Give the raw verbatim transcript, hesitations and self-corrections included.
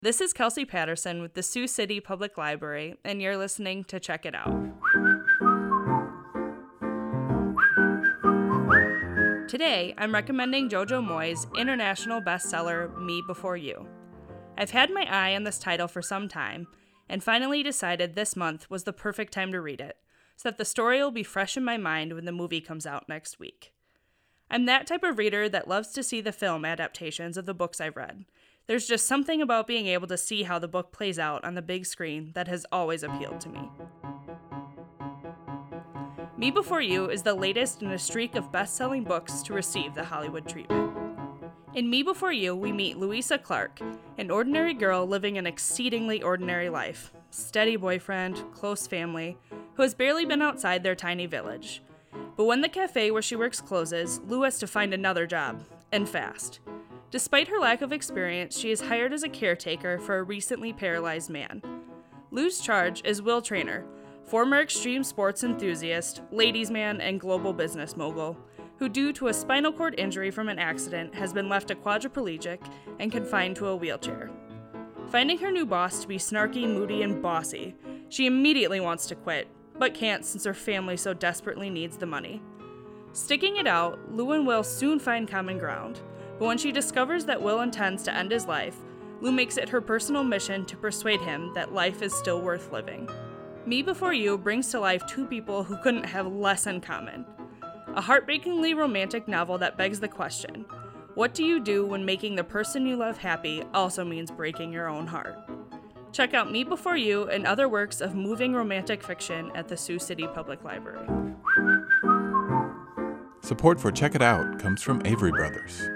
This is Kelsey Patterson with the Sioux City Public Library, and you're listening to Check It Out. Today, I'm recommending Jojo Moyes' international bestseller, Me Before You. I've had my eye on this title for some time, and finally decided this month was the perfect time to read it, so that the story will be fresh in my mind when the movie comes out next week. I'm that type of reader that loves to see the film adaptations of the books I've read. There's just something about being able to see how the book plays out on the big screen that has always appealed to me. Me Before You is the latest in a streak of best-selling books to receive the Hollywood treatment. In Me Before You, we meet Louisa Clark, an ordinary girl living an exceedingly ordinary life. Steady boyfriend, close family, who has barely been outside their tiny village. But when the cafe where she works closes, Lou has to find another job, and fast. Despite her lack of experience, she is hired as a caretaker for a recently paralyzed man. Lou's charge is Will Trainer, former extreme sports enthusiast, ladies' man, and global business mogul, who due to a spinal cord injury from an accident has been left a quadriplegic and confined to a wheelchair. Finding her new boss to be snarky, moody, and bossy, she immediately wants to quit, but can't since her family so desperately needs the money. Sticking it out, Lou and Will soon find common ground. But when she discovers that Will intends to end his life, Lou makes it her personal mission to persuade him that life is still worth living. Me Before You brings to life two people who couldn't have less in common. A heartbreakingly romantic novel that begs the question, what do you do when making the person you love happy also means breaking your own heart? Check out Me Before You and other works of moving romantic fiction at the Sioux City Public Library. Support for Check It Out comes from Avery Brothers.